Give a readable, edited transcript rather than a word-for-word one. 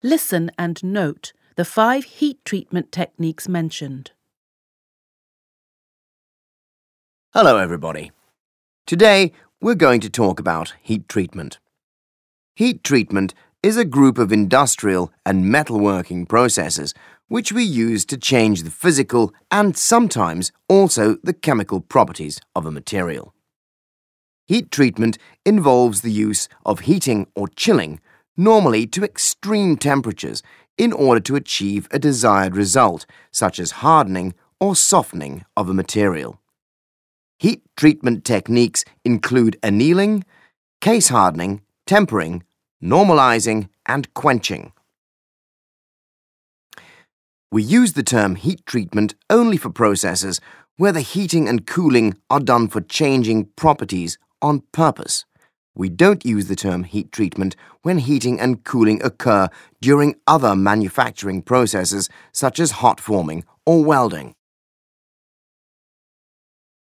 Listen and note the 5 heat treatment techniques mentioned. Hello everybody. Today we're going to talk about heat treatment. Heat treatment is a group of industrial and metalworking processes which we use to change the physical and sometimes also the chemical properties of a material. Heat treatment involves the use of heating or chilling, normally to extreme temperatures, in order to achieve a desired result, such as hardening or softening of a material. Heat treatment techniques include annealing, case hardening, tempering, normalizing, and quenching. We use the term heat treatment only for processes where the heating and cooling are done for changing properties on purpose. We don't use the term heat treatment when heating and cooling occur during other manufacturing processes such as hot forming or welding.